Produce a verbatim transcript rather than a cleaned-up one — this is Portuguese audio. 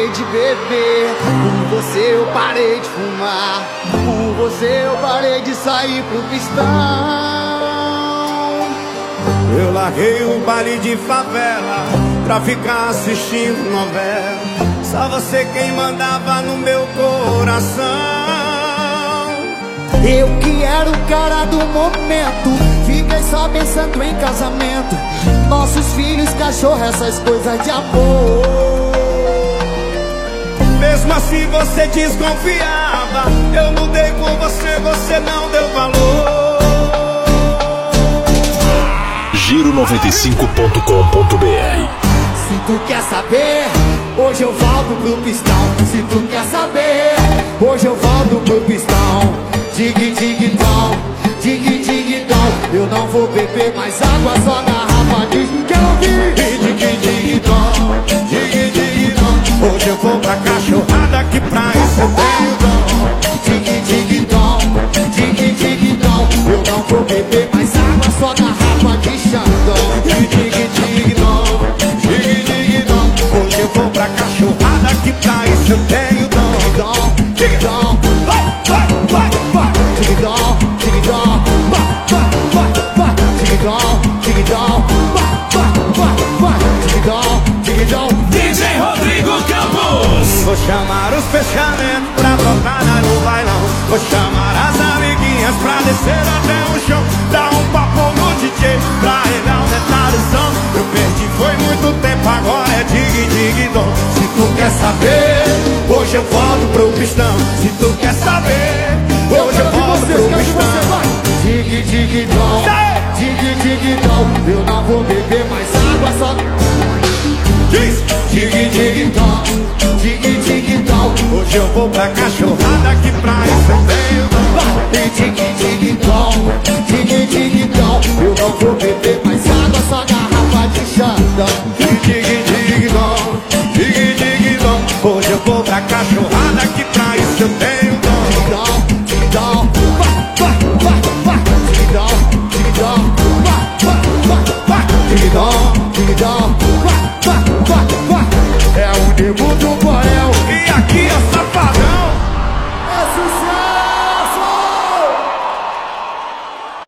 parei de beber, por você eu parei de fumar, por você eu parei de sair pro pistão. Eu larguei o baile de favela pra ficar assistindo novela. Só você quem mandava no meu coração. Eu que era o cara do momento, fiquei só pensando em casamento, nossos filhos, cachorro, essas coisas de amor. Mesmo assim você desconfiava, eu mudei com você, você não deu valor. Giro noventa e cinco ponto com ponto br. Se tu quer saber, hoje eu volto pro pistão. Se tu quer saber, hoje eu volto pro pistão. Dig, dig, dom, dig, dig, dom. Eu não vou beber mais água, só garrafa de... Quero ouvir! Dig, dig, dom, dig, dig, dom. Hoje eu vou pra cachorrada, que pra isso eu tenho dom. Dig, dig, dom, dig, dig, dom. Eu não vou beber mais água, só garrafa de Xandão. Dig, dig, dom, dig, dig, dom. Hoje eu vou pra cachorrada, que pra isso eu tenho dom. Dom, dig, dom, vai, vai, vai, vai. dig, dom, dig, dom, vai, vai, vai, vai. Dig, dom, dig, dom, vai, vai, vai, vai. Dig, dom, dig, dom. D J Rodrigo Campos. Vou chamar os fechamentos pra tocar no bailão. Vou chamar as amiguinhas pra descer até o chão. Dar um papo no D J pra ele aumentar o som. Eu perdi foi muito tempo, agora é dig, dig, dom. Se tu quer saber, hoje eu volto pro pistão. Se tu quer saber, hoje eu volto pro pistão. Dig, dig, dom, dig, dig, dom. Eu não vou beber mais água, só... Diz! Dig, dig, dom, dig, dig, dom. Hoje eu vou pra cachorrada, que pra isso eu tenho dom. Vai, dig,